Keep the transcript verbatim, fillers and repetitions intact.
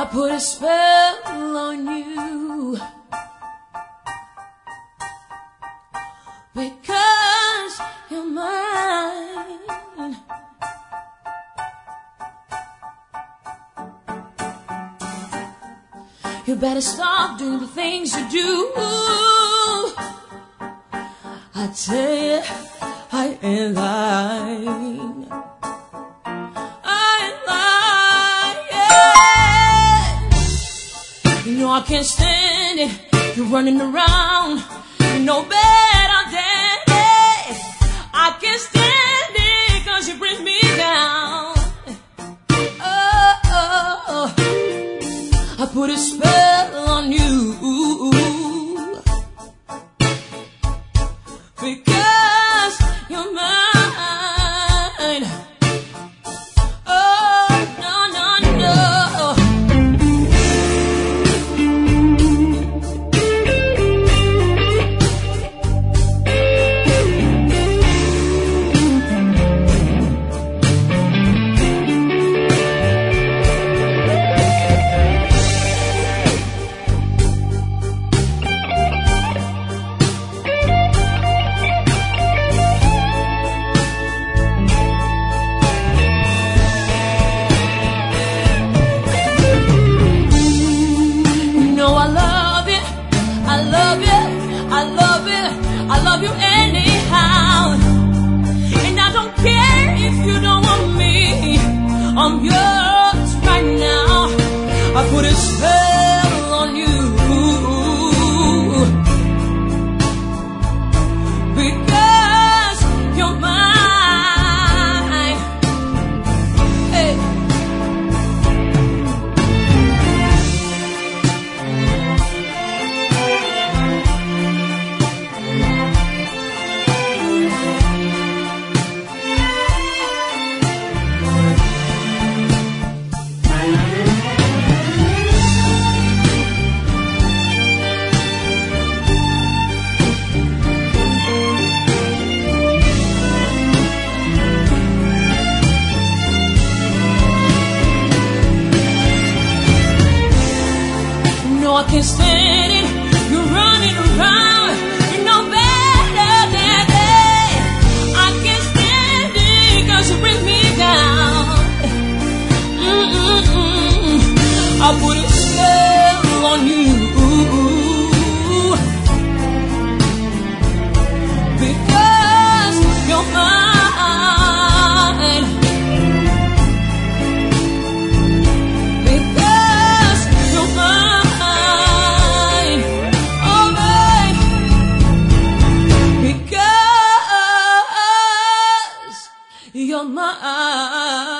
put a spell on you because you're mine. You better stop doing the things you do. I tell you, I ain't lying. You know I can't stand it. You're running around, you know better than it. I can't stand it cause you bring me down. Oh, oh, oh. I put a spell on you because you're mine. I love you anyhow, and I don't care if you don't want me. I'm yours right now. I put a spell on you because you're mine. Hey. I can't stand it. You're running around, you know better than that. I can't stand it cause you bring me down. Mm-mm-mm. I put a spell on you because you're mine. Because you're mine. You're mine.